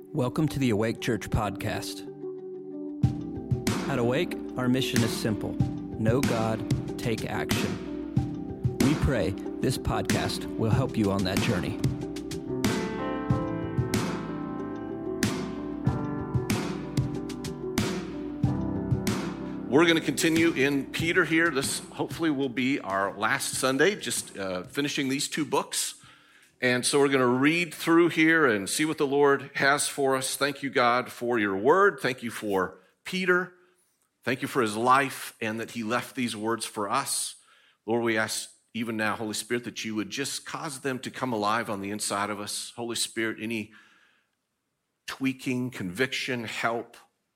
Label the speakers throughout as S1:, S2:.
S1: Welcome to the Awake Church podcast. At Awake, our mission is simple: know God, take action. We pray this podcast will help you on that journey.
S2: We're going to continue in Peter here. This hopefully will be our last Sunday, just finishing these two books. And so we're going to read through here and see what the Lord has for us. Thank you, God, for your word. Thank you for Peter. Thank you for his life and that he left these words for us. Lord, we ask even now, Holy Spirit, that you would just cause them to come alive on the inside of us. Holy Spirit, any tweaking, conviction, help,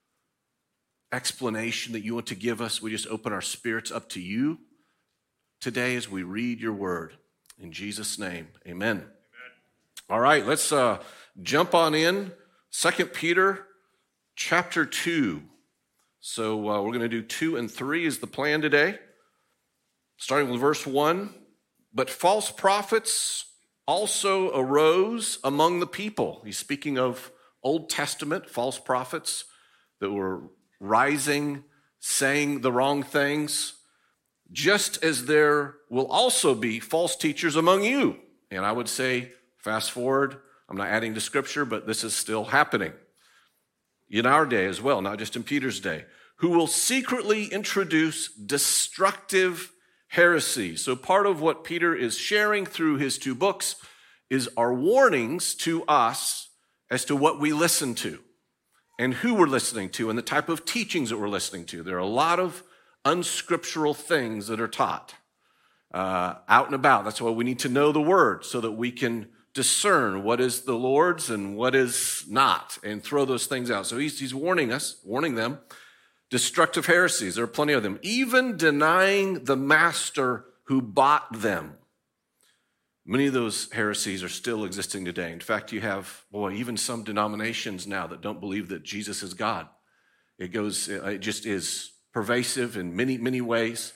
S2: explanation that you want to give us, we just open our spirits up to you today as we read your word. In Jesus' name, amen. All right, let's jump on in. 2 Peter chapter 2. So we're going to do 2 and 3 is the plan today. Starting with verse 1. But false prophets also arose among the people. He's speaking of Old Testament false prophets that were rising, saying the wrong things, just as there will also be false teachers among you. And I would say, fast forward, I'm not adding to scripture, but this is still happening in our day as well, not just in Peter's day, who will secretly introduce destructive heresy. So part of what Peter is sharing through his two books is our warnings to us as to what we listen to and who we're listening to and the type of teachings that we're listening to. There are a lot of unscriptural things that are taught out and about. That's why we need to know the word so that we can discern what is the Lord's and what is not and throw those things out. So he's warning them, destructive heresies. There are plenty of them, even denying the master who bought them. Many of those heresies are still existing today. In fact, you have, even some denominations now that don't believe that Jesus is God. It just is pervasive in many, many ways,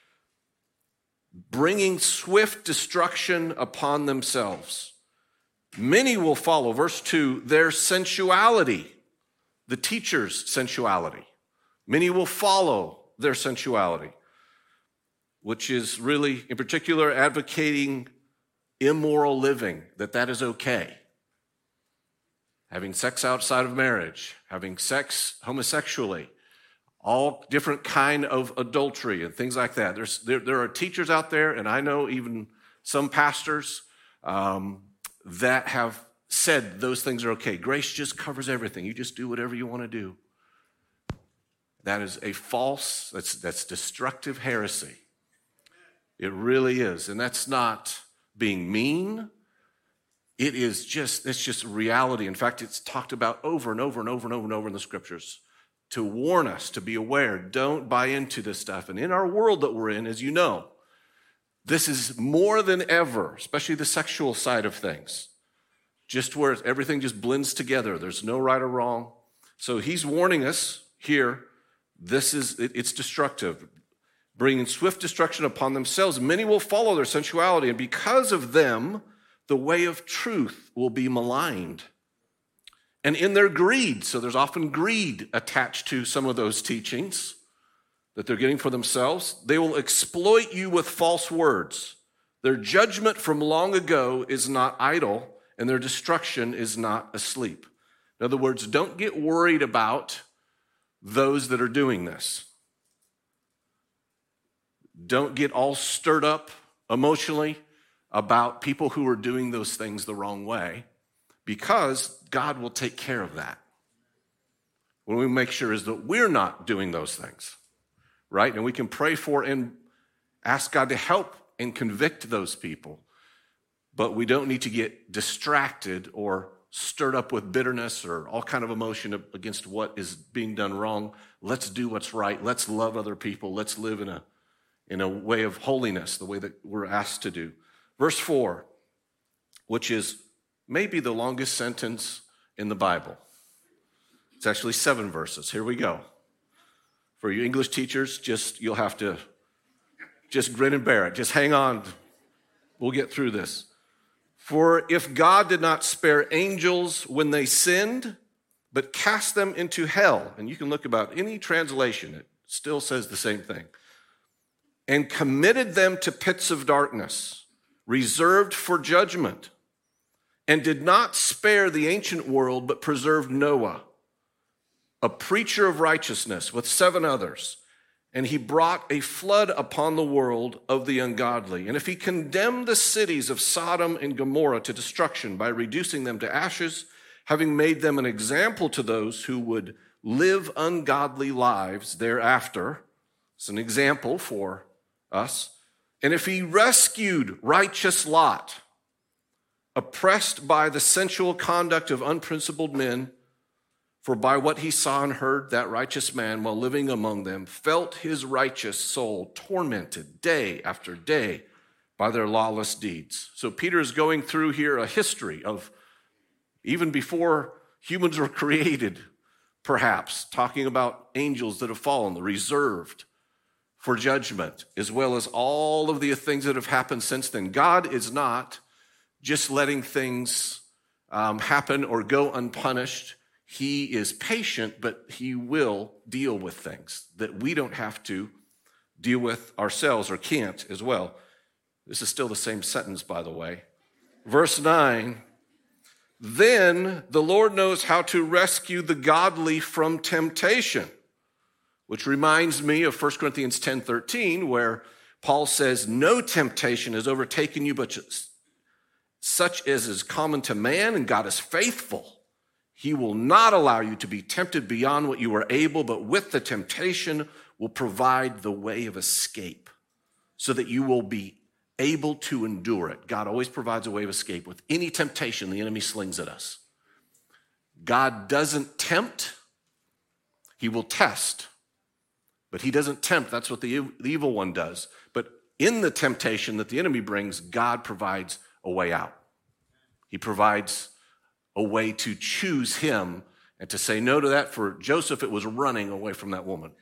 S2: bringing swift destruction upon themselves. Many will follow, verse 2, their sensuality, the teacher's sensuality. Many will follow their sensuality, which is really, in particular, advocating immoral living, that is okay. Having sex outside of marriage, having sex homosexually, all different kind of adultery and things like that. There are teachers out there, and I know even some pastors that have said those things are okay. Grace just covers everything. You just do whatever you want to do. That is a false, that's destructive heresy. It really is. And that's not being mean. It's just reality. In fact, it's talked about over and over and over and over and over in the scriptures to warn us, to be aware. Don't buy into this stuff. And in our world that we're in, as you know, this is more than ever, especially the sexual side of things, just where everything just blends together. There's no right or wrong. So he's warning us here, it's destructive, bringing swift destruction upon themselves. Many will follow their sensuality, and because of them, the way of truth will be maligned. And in their greed, so there's often greed attached to some of those teachings that they're getting for themselves, they will exploit you with false words. Their judgment from long ago is not idle, and their destruction is not asleep. In other words, don't get worried about those that are doing this. Don't get all stirred up emotionally about people who are doing those things the wrong way, because God will take care of that. What we make sure is that we're not doing those things, right? And we can pray for and ask God to help and convict those people, but we don't need to get distracted or stirred up with bitterness or all kind of emotion against what is being done wrong. Let's do what's right. Let's love other people. Let's live in a way of holiness, the way that we're asked to do. Verse 4, which is maybe the longest sentence in the Bible. It's actually 7 verses. Here we go. For you English teachers, you'll have to just grin and bear it. Just hang on. We'll get through this. For if God did not spare angels when they sinned, but cast them into hell. And you can look about any translation, it still says the same thing. And committed them to pits of darkness, reserved for judgment, and did not spare the ancient world, but preserved Noah, a preacher of righteousness, with 7 others. And he brought a flood upon the world of the ungodly. And if he condemned the cities of Sodom and Gomorrah to destruction by reducing them to ashes, having made them an example to those who would live ungodly lives thereafter, it's an example for us. And if he rescued righteous Lot, oppressed by the sensual conduct of unprincipled men, for by what he saw and heard, that righteous man, while living among them, felt his righteous soul tormented day after day by their lawless deeds. So Peter is going through here a history of even before humans were created, perhaps, talking about angels that have fallen, the reserved for judgment, as well as all of the things that have happened since then. God is not just letting things happen or go unpunished. He is patient, but he will deal with things that we don't have to deal with ourselves or can't as well. This is still the same sentence, by the way. Verse 9, then the Lord knows how to rescue the godly from temptation, which reminds me of 1 Corinthians 10:13, where Paul says, no temptation has overtaken you, but such as is common to man, and God is faithful. He will not allow you to be tempted beyond what you are able, but with the temptation will provide the way of escape so that you will be able to endure it. God always provides a way of escape with any temptation the enemy slings at us. God doesn't tempt, he will test, but he doesn't tempt. That's what the evil one does. But in the temptation that the enemy brings, God provides a way out. He provides a way to choose him and to say no to that. For Joseph, it was running away from that woman.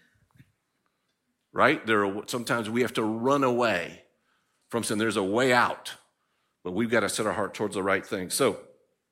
S2: Right? Sometimes we have to run away from sin. There's a way out, but we've got to set our heart towards the right thing. So,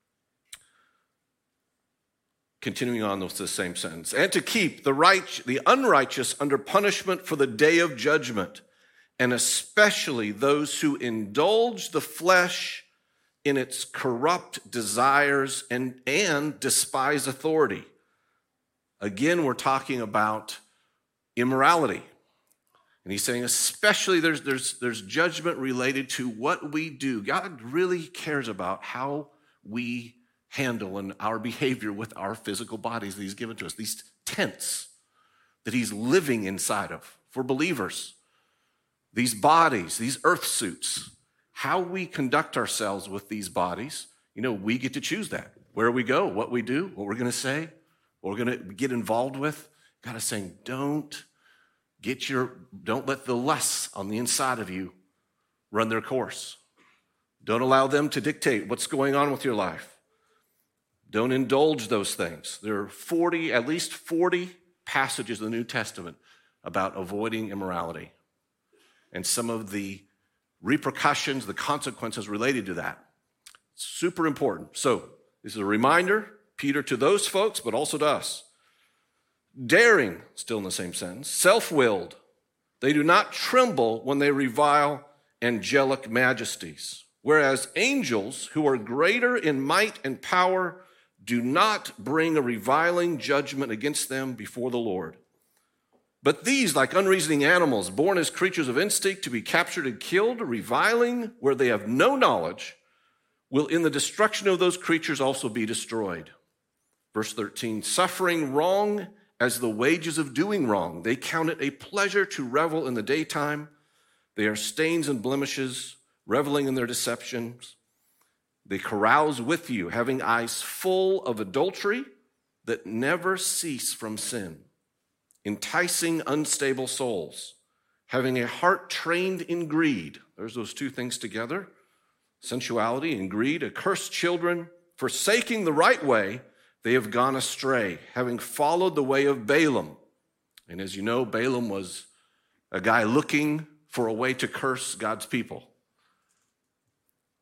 S2: continuing on with the same sentence, and to keep the unrighteous under punishment for the day of judgment, and especially those who indulge the flesh in its corrupt desires and despise authority. Again, we're talking about immorality. And he's saying especially there's judgment related to what we do. God really cares about how we handle and our behavior with our physical bodies that he's given to us, these tents that he's living inside of for believers, these bodies, these earth suits. How we conduct ourselves with these bodies, we get to choose that. Where we go, what we do, what we're going to say, what we're going to get involved with. God is saying, don't let the lusts on the inside of you run their course. Don't allow them to dictate what's going on with your life. Don't indulge those things. There are at least 40 passages in the New Testament about avoiding immorality. And some of the repercussions, the consequences related to that. Super important. So this is a reminder, Peter, to those folks, but also to us. Daring, still in the same sentence, self-willed. They do not tremble when they revile angelic majesties, whereas angels, who are greater in might and power, do not bring a reviling judgment against them before the Lord. But these, like unreasoning animals, born as creatures of instinct to be captured and killed, reviling where they have no knowledge, will in the destruction of those creatures also be destroyed. Verse 13, suffering wrong as the wages of doing wrong. They count it a pleasure to revel in the daytime. They are stains and blemishes, reveling in their deceptions. They carouse with you, having eyes full of adultery that never cease from sin, enticing unstable souls, having a heart trained in greed. There's those two things together, sensuality and greed. Accursed children, forsaking the right way, they have gone astray, having followed the way of Balaam. And as you know, Balaam was a guy looking for a way to curse God's people.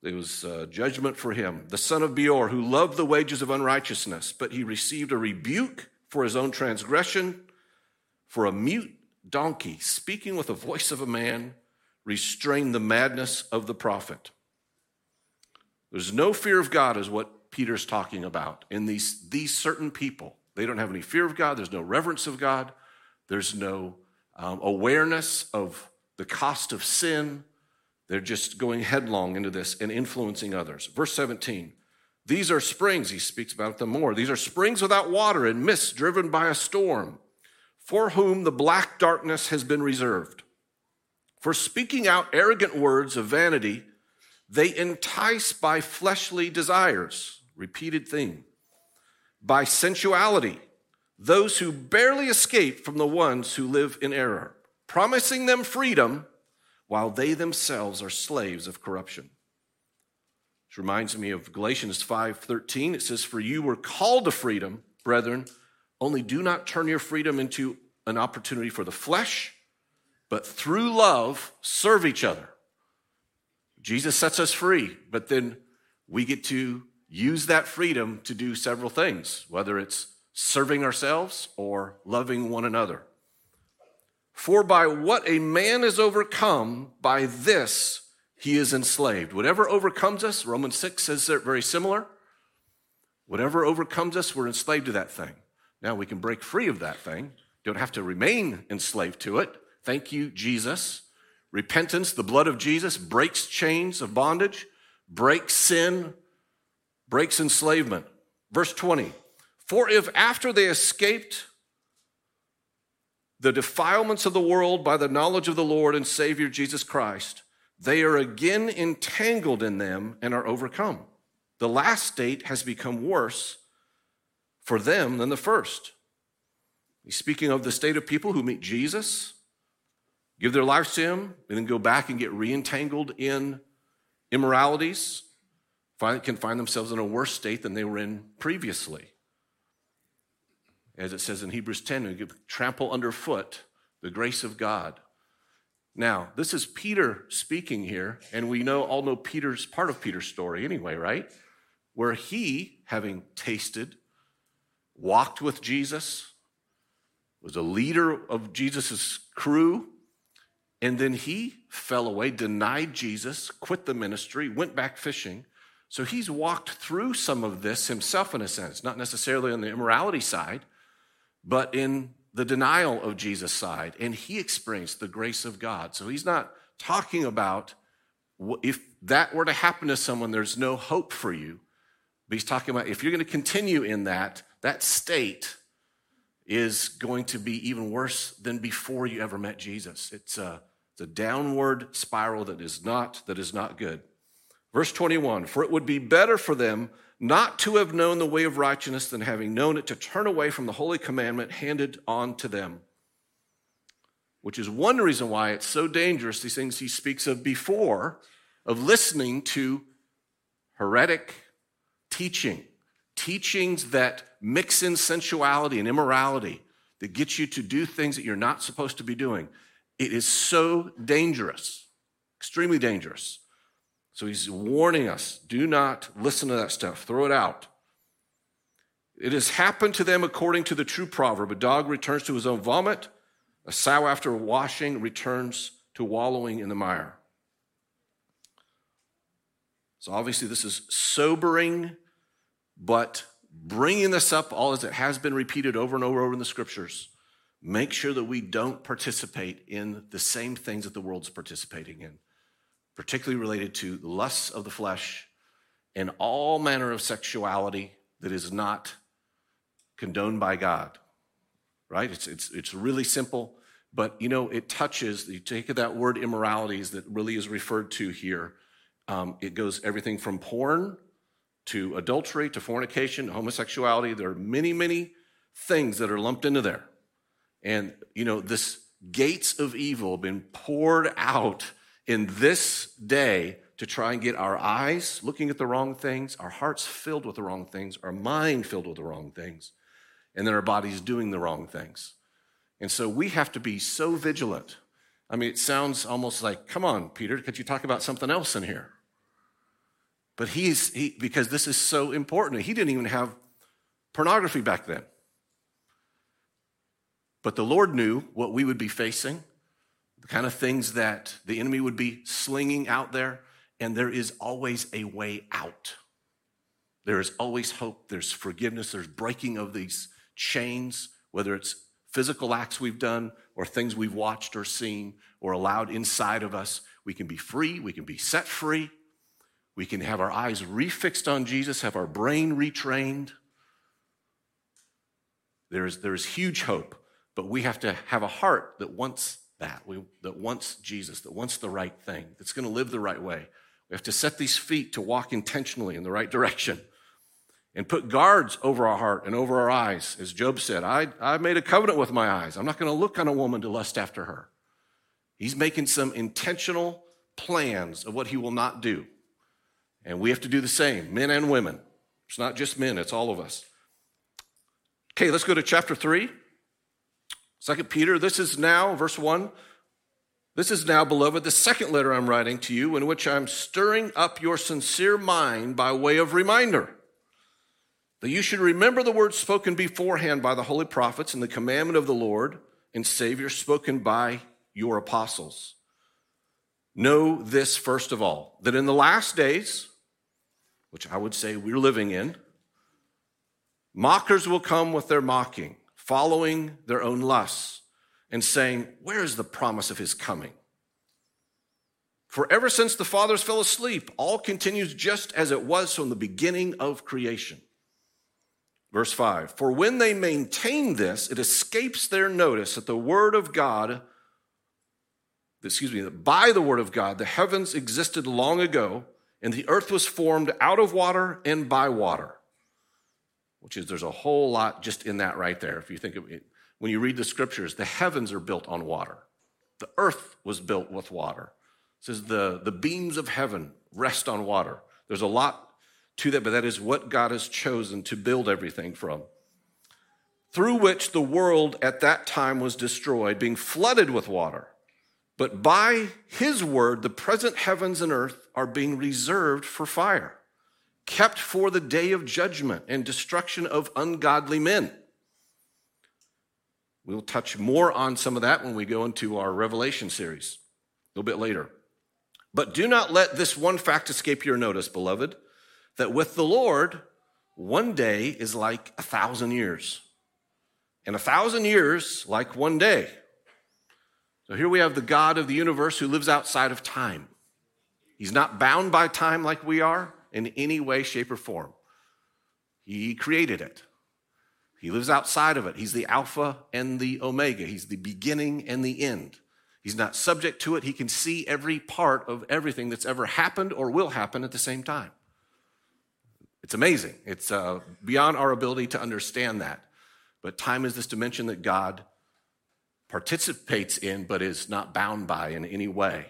S2: There was judgment for him. The son of Beor, who loved the wages of unrighteousness, but he received a rebuke for his own transgression. For a mute donkey, speaking with the voice of a man, restrained the madness of the prophet. There's no fear of God is what Peter's talking about in these certain people. They don't have any fear of God. There's no reverence of God. There's no awareness of the cost of sin. They're just going headlong into this and influencing others. Verse 17, these are springs, he speaks about them more. These are springs without water and mists driven by a storm, for whom the black darkness has been reserved. For speaking out arrogant words of vanity, they entice by fleshly desires, repeated theme, by sensuality, those who barely escape from the ones who live in error, promising them freedom while they themselves are slaves of corruption. Which reminds me of Galatians 5:13. It says, for you were called to freedom, brethren, only do not turn your freedom into an opportunity for the flesh, but through love, serve each other. Jesus sets us free, but then we get to use that freedom to do several things, whether it's serving ourselves or loving one another. For by what a man is overcome, by this he is enslaved. Whatever overcomes us, Romans 6 says they're very similar. Whatever overcomes us, we're enslaved to that thing. Now we can break free of that thing. Don't have to remain enslaved to it. Thank you, Jesus. Repentance, the blood of Jesus, breaks chains of bondage, breaks sin, breaks enslavement. Verse 20, for if after they escaped the defilements of the world by the knowledge of the Lord and Savior Jesus Christ, they are again entangled in them and are overcome. The last state has become worse for them than the first. He's speaking of the state of people who meet Jesus, give their lives to him, and then go back and get re-entangled in immoralities, can find themselves in a worse state than they were in previously. As it says in Hebrews 10, we trample underfoot the grace of God. Now, this is Peter speaking here, and we all know Peter's part of Peter's story anyway, right? Where he, having tasted, walked with Jesus, was a leader of Jesus' crew, and then he fell away, denied Jesus, quit the ministry, went back fishing. So he's walked through some of this himself in a sense, not necessarily on the immorality side, but in the denial of Jesus' side, and he experienced the grace of God. So he's not talking about if that were to happen to someone, there's no hope for you. But he's talking about if you're going to continue in that state is going to be even worse than before you ever met Jesus. It's a downward spiral that is not good. Verse 21, for it would be better for them not to have known the way of righteousness than having known it to turn away from the holy commandment handed on to them. Which is one reason why it's so dangerous, these things he speaks of before, of listening to heretic teachings that mix in sensuality and immorality, that get you to do things that you're not supposed to be doing. It is so dangerous, extremely dangerous. So he's warning us, do not listen to that stuff. Throw it out. It has happened to them according to the true proverb. A dog returns to his own vomit. A sow after washing returns to wallowing in the mire. So obviously this is sobering, but bringing this up all as it has been repeated over and over in the scriptures. Make sure that we don't participate in the same things that the world's participating in, particularly related to the lusts of the flesh and all manner of sexuality that is not condoned by God, right? It's really simple, but it touches, you take that word immoralities that really is referred to here. It goes everything from porn to adultery to fornication to homosexuality. There are many, many things that are lumped into there. And, this gates of evil have been poured out in this day to try and get our eyes looking at the wrong things, our hearts filled with the wrong things, our mind filled with the wrong things, and then our bodies doing the wrong things. And so we have to be so vigilant. I mean, it sounds almost like, come on, Peter, could you talk about something else in here? But because this is so important, he didn't even have pornography back then. But the Lord knew what we would be facing, the kind of things that the enemy would be slinging out there, and there is always a way out. There is always hope. There's forgiveness. There's breaking of these chains, whether it's physical acts we've done or things we've watched or seen or allowed inside of us. We can be free. We can be set free. We can have our eyes refixed on Jesus, have our brain retrained. There is huge hope, but we have to have a heart that wants that wants Jesus, that wants the right thing, that's going to live the right way. We have to set these feet to walk intentionally in the right direction and put guards over our heart and over our eyes. As Job said, I made a covenant with my eyes. I'm not going to look on a woman to lust after her. He's making some intentional plans of what he will not do. And we have to do the same, men and women. It's not just men, it's all of us. Okay, let's go to chapter 3. 2 Peter, this is now, verse 1. This is now, beloved, the second letter I'm writing to you, in which I'm stirring up your sincere mind by way of reminder, that you should remember the words spoken beforehand by the holy prophets and the commandment of the Lord and Savior spoken by your apostles. Know this first of all, that in the last days, which I would say we're living in, mockers will come with their mocking, following their own lusts, and saying, where is the promise of his coming? For ever since the fathers fell asleep, all continues just as it was from the beginning of creation. Verse 5, for when they maintain this, it escapes their notice that by the word of God, the heavens existed long ago, and the earth was formed out of water and by water. There's a whole lot just in that right there. If you think of it, when you read the scriptures, the heavens are built on water. The earth was built with water. It says the beams of heaven rest on water. There's a lot to that, but that is what God has chosen to build everything from. Through which the world at that time was destroyed, being flooded with water. But by his word, the present heavens and earth are being reserved for fire, kept for the day of judgment and destruction of ungodly men. We'll touch more on some of that when we go into our Revelation series a little bit later. But do not let this one fact escape your notice, beloved, that with the Lord, one day is like 1,000 years, and 1,000 years like one day. So here we have the God of the universe who lives outside of time. He's not bound by time like we are in any way, shape, or form. He created it. He lives outside of it. He's the Alpha and the Omega. He's the beginning and the end. He's not subject to it. He can see every part of everything that's ever happened or will happen at the same time. It's amazing. It's beyond our ability to understand that. But time is this dimension that God participates in, but is not bound by in any way.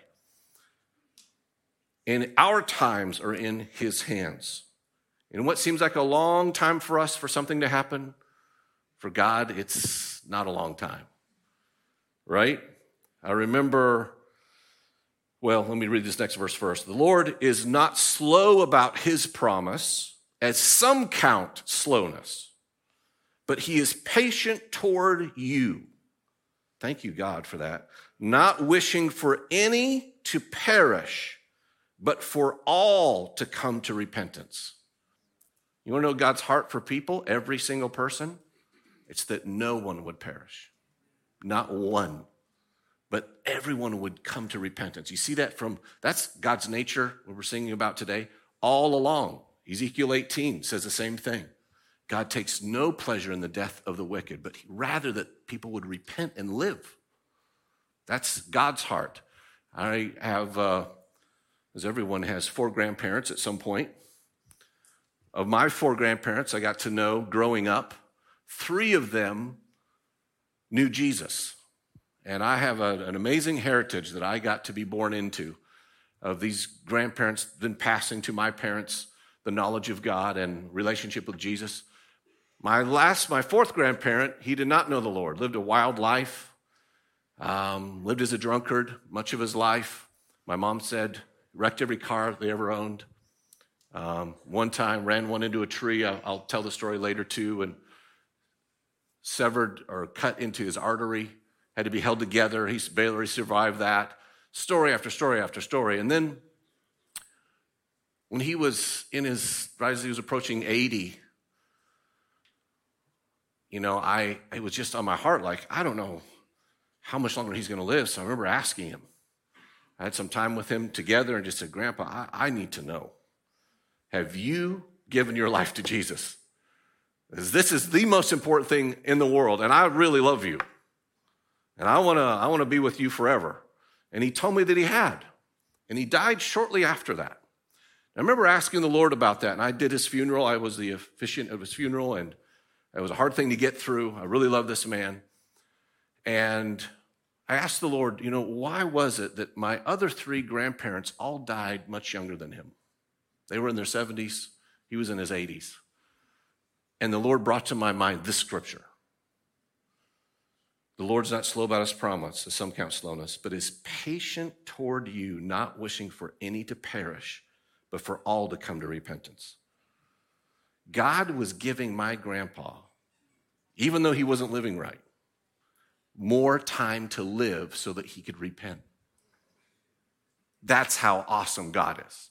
S2: And our times are in his hands. And what seems like a long time for us for something to happen, for God, it's not a long time, right? I remember, let me read this next verse first. The Lord is not slow about his promise, as some count slowness, but he is patient toward you. Thank you, God, for that. Not wishing for any to perish, but for all to come to repentance. You want to know God's heart for people, every single person? It's that no one would perish. Not one. But everyone would come to repentance. You see that's God's nature, what we're singing about today, all along. Ezekiel 18 says the same thing. God takes no pleasure in the death of the wicked, but rather that people would repent and live. That's God's heart. I have, as everyone has, 4 grandparents at some point. Of my 4 grandparents I got to know growing up, 3 of them knew Jesus. And I have an amazing heritage that I got to be born into of these grandparents then passing to my parents the knowledge of God and relationship with Jesus. My 4th grandparent, he did not know the Lord, lived a wild life, lived as a drunkard much of his life. My mom said, wrecked every car they ever owned. One time ran one into a tree. I'll tell the story later too, and severed or cut into his artery, had to be held together. He barely survived that. Story after story after story. And then when he was as he was approaching 80, it was just on my heart, like, I don't know how much longer he's going to live. So I remember asking him. I had some time with him together and just said, Grandpa, I need to know. Have you given your life to Jesus? This is the most important thing in the world, and I really love you. And I want to be with you forever. And he told me that he had. And he died shortly after that. I remember asking the Lord about that, and I did his funeral. I was the officiant of his funeral, and it was a hard thing to get through. I really love this man. And I asked the Lord, why was it that my other 3 grandparents all died much younger than him? They were in their 70s. He was in his 80s. And the Lord brought to my mind this scripture. The Lord's not slow about his promise, as some count slowness, but is patient toward you, not wishing for any to perish, but for all to come to repentance. God was giving my grandpa, even though he wasn't living right, more time to live so that he could repent. That's how awesome God is.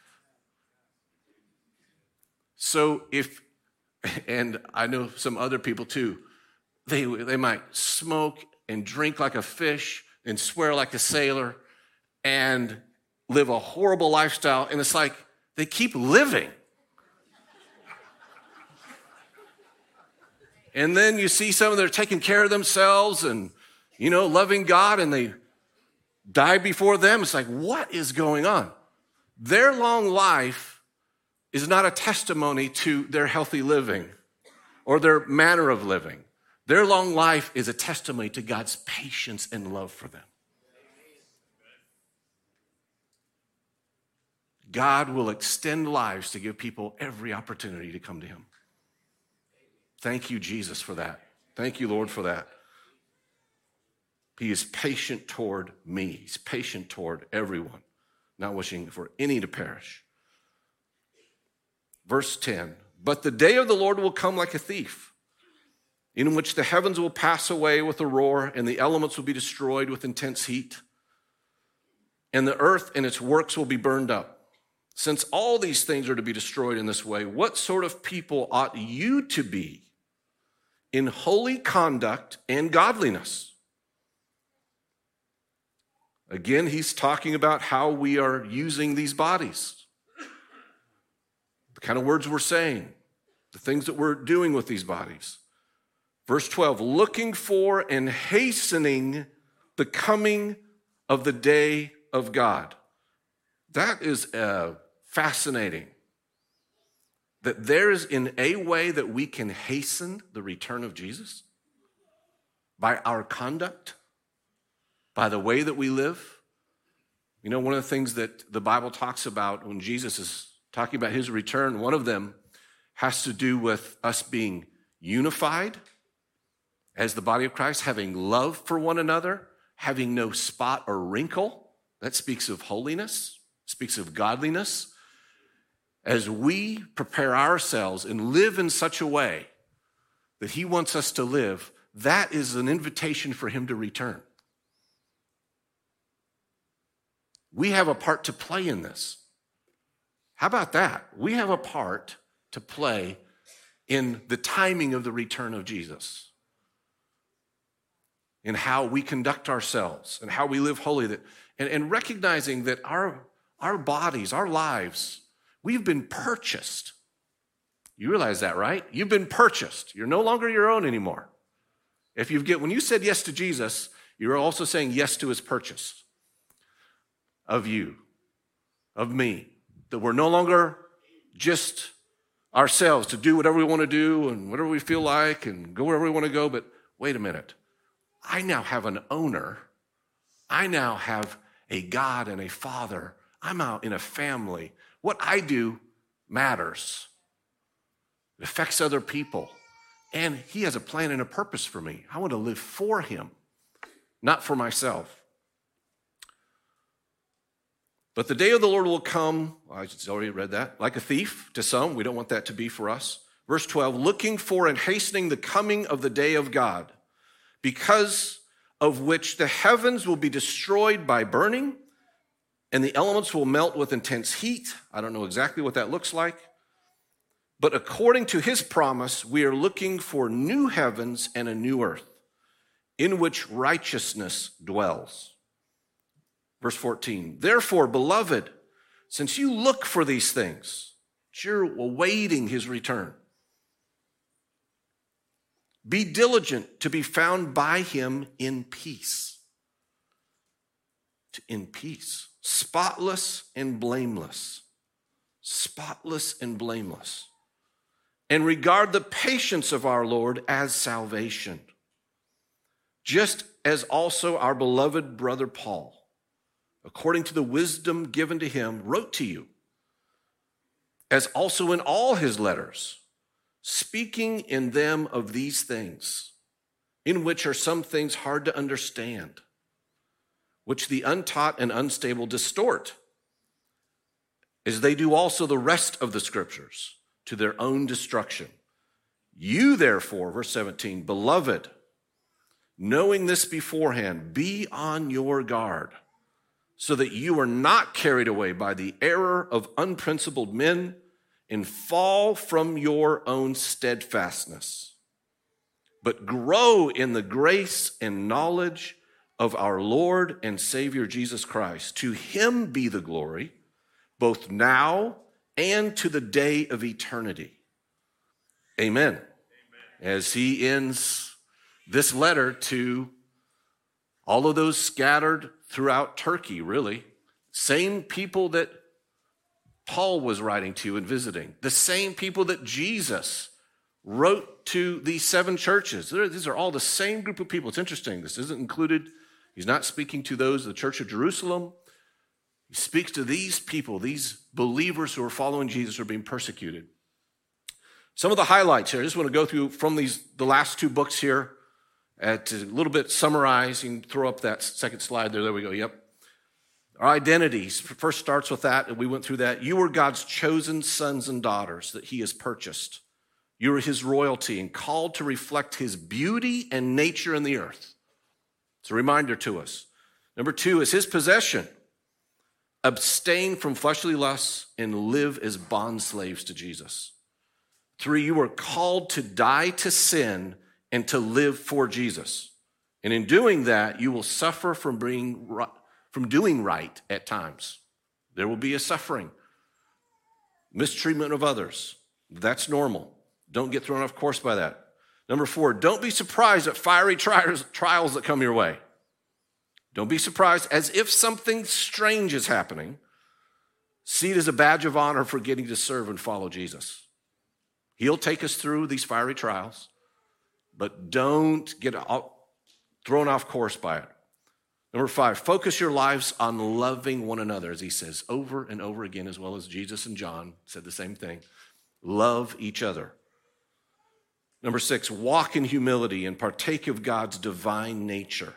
S2: So and I know some other people too, they might smoke and drink like a fish and swear like a sailor and live a horrible lifestyle, and it's like they keep living. And then you see some of them taking care of themselves and, loving God, and they die before them. It's like, what is going on? Their long life is not a testimony to their healthy living or their manner of living. Their long life is a testimony to God's patience and love for them. God will extend lives to give people every opportunity to come to him. Thank you, Jesus, for that. Thank you, Lord, for that. He is patient toward me. He's patient toward everyone, not wishing for any to perish. Verse 10, but the day of the Lord will come like a thief, in which the heavens will pass away with a roar, and the elements will be destroyed with intense heat, and the earth and its works will be burned up. Since all these things are to be destroyed in this way, what sort of people ought you to be in holy conduct and godliness? Again, he's talking about how we are using these bodies, the kind of words we're saying, the things that we're doing with these bodies. Verse 12, looking for and hastening the coming of the day of God. That is fascinating. That there is in a way that we can hasten the return of Jesus by our conduct, by the way that we live. One of the things that the Bible talks about when Jesus is talking about his return, one of them has to do with us being unified as the body of Christ, having love for one another, having no spot or wrinkle. That speaks of holiness, speaks of godliness. As we prepare ourselves and live in such a way that he wants us to live, that is an invitation for him to return. We have a part to play in this. How about that? We have a part to play in the timing of the return of Jesus, in how we conduct ourselves and how we live holy, and recognizing that our bodies, our lives, we've been purchased. You realize that, right? You've been purchased. You're no longer your own anymore. When you said yes to Jesus, you're also saying yes to his purchase of you, of me, that we're no longer just ourselves to do whatever we want to do and whatever we feel like and go wherever we want to go. But wait a minute. I now have an owner. I now have a God and a Father. I'm out in a family. What I do matters. It affects other people. And he has a plan and a purpose for me. I want to live for him, not for myself. But the day of the Lord will come, I just already read that, like a thief to some. We don't want that to be for us. Verse 12, looking for and hastening the coming of the day of God, because of which the heavens will be destroyed by burning, and the elements will melt with intense heat. I don't know exactly what that looks like. But according to his promise, we are looking for new heavens and a new earth, in which righteousness dwells. Verse 14, therefore, beloved, since you look for these things, you're awaiting his return, be diligent to be found by him in peace. In peace. Spotless and blameless. Spotless and blameless. And regard the patience of our Lord as salvation. Just as also our beloved brother Paul, according to the wisdom given to him, wrote to you, as also in all his letters, speaking in them of these things, in which are some things hard to understand, which the untaught and unstable distort, as they do also the rest of the scriptures, to their own destruction. You therefore, verse 17, beloved, knowing this beforehand, be on your guard, so that you are not carried away by the error of unprincipled men and fall from your own steadfastness, but grow in the grace and knowledge of our Lord and Savior Jesus Christ. To him be the glory, both now and to the day of eternity. Amen. Amen. As he ends this letter to all of those scattered throughout Turkey, really, same people that Paul was writing to and visiting, the same people that Jesus wrote to these 7 churches. These are all the same group of people. It's interesting. This isn't included. He's not speaking to those of the church of Jerusalem. He speaks to these people, these believers who are following Jesus, who are being persecuted. Some of the highlights here, I just want to go through from the last 2 books here, to a little bit summarize. You can throw up that second slide there. There we go. Yep. Our identities first starts with that, and we went through that. You are God's chosen sons and daughters that he has purchased. You are his royalty and called to reflect his beauty and nature in the earth. It's a reminder to us. Number 2 is his possession. Abstain from fleshly lusts and live as bondslaves to Jesus. 3, you are called to die to sin and to live for Jesus. And in doing that, you will suffer from doing right at times. There will be a suffering, mistreatment of others. That's normal. Don't get thrown off course by that. Number 4, don't be surprised at fiery trials that come your way. Don't be surprised as if something strange is happening. See it as a badge of honor for getting to serve and follow Jesus. He'll take us through these fiery trials, but don't get thrown off course by it. Number 5, focus your lives on loving one another, as he says over and over again, as well as Jesus and John said the same thing. Love each other. Number 6, walk in humility and partake of God's divine nature.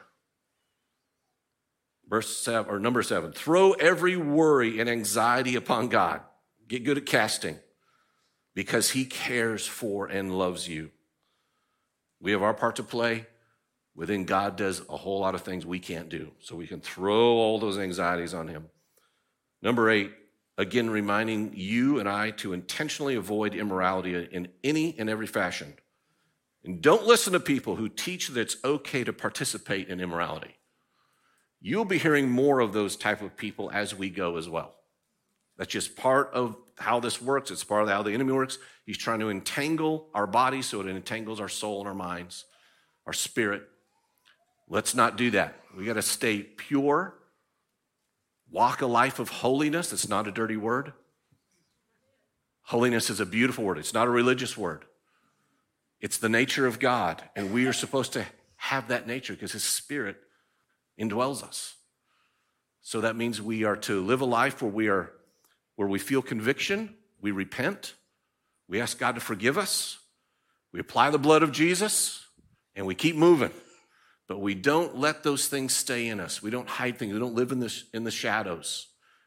S2: Number 7, throw every worry and anxiety upon God. Get good at casting, because he cares for and loves you. We have our part to play. Within, God does a whole lot of things we can't do. So we can throw all those anxieties on him. Number 8, again, reminding you and I to intentionally avoid immorality in any and every fashion. And don't listen to people who teach that it's okay to participate in immorality. You'll be hearing more of those type of people as we go as well. That's just part of how this works. It's part of how the enemy works. He's trying to entangle our bodies so it entangles our soul and our minds, our spirit. Let's not do that. We got to stay pure, walk a life of holiness. It's not a dirty word. Holiness is a beautiful word. It's not a religious word. It's the nature of God, and we are supposed to have that nature because his Spirit indwells us. So that means we are to live a life where we feel conviction, we repent, we ask God to forgive us, we apply the blood of Jesus, and we keep moving. But we don't let those things stay in us. We don't hide things. We don't live in the shadows.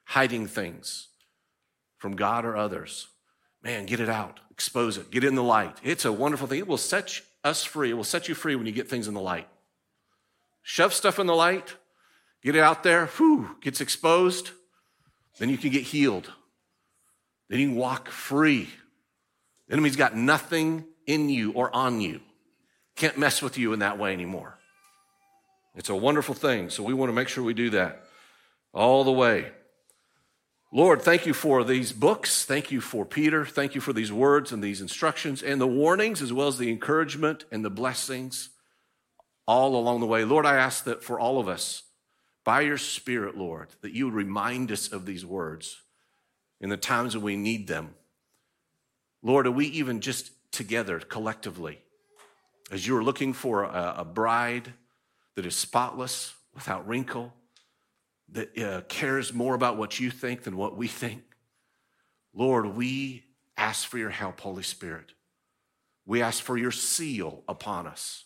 S2: hiding things from God or others, man, get it out, expose it, get it in the light. It's a wonderful thing. It will set us free. It will set you free when you get things in the light. Shove stuff in the light, get it out there, gets exposed, then you can get healed. Then you can walk free. The enemy's got nothing in you or on you. Can't mess with you in that way anymore. It's a wonderful thing, so we want to make sure we do that all the way. Lord, thank you for these books. Thank you for Peter. Thank you for these words and these instructions and the warnings as well as the encouragement and the blessings all along the way. Lord, I ask that for all of us, by your Spirit, Lord, that you would remind us of these words in the times when we need them. Lord, are we even just together collectively, as you are looking for a bride that is spotless, without wrinkle, that cares more about what you think than what we think. Lord, we ask for your help, Holy Spirit. We ask for your seal upon us.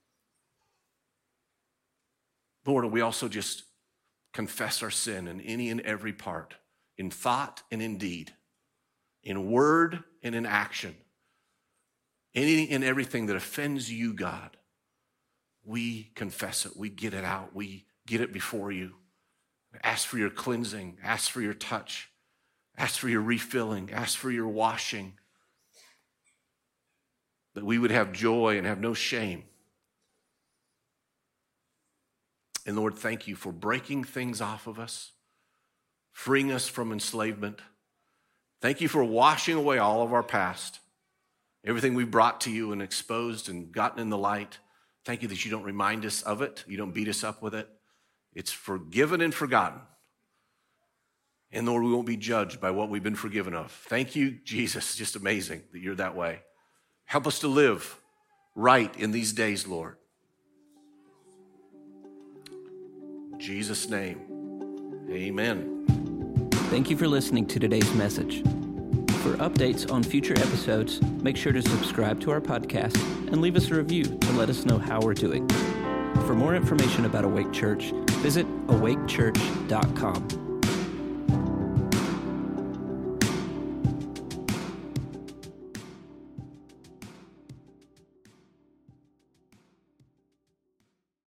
S2: Lord, we also just confess our sin in any and every part, in thought and in deed, in word and in action. Anything and everything that offends you, God, we confess it. We get it out. We get it before you. Ask for your cleansing. Ask for your touch. Ask for your refilling. Ask for your washing. That we would have joy and have no shame. And Lord, thank you for breaking things off of us, freeing us from enslavement. Thank you for washing away all of our past, everything we brought to you and exposed and gotten in the light. Thank you that you don't remind us of it. You don't beat us up with it. It's forgiven and forgotten. And Lord, we won't be judged by what we've been forgiven of. Thank you, Jesus. Just amazing that you're that way. Help us to live right in these days, Lord. In Jesus' name, amen.
S1: Thank you for listening to today's message. For updates on future episodes, make sure to subscribe to our podcast and leave us a review to let us know how we're doing. For more information about Awake Church, visit awakechurch.com.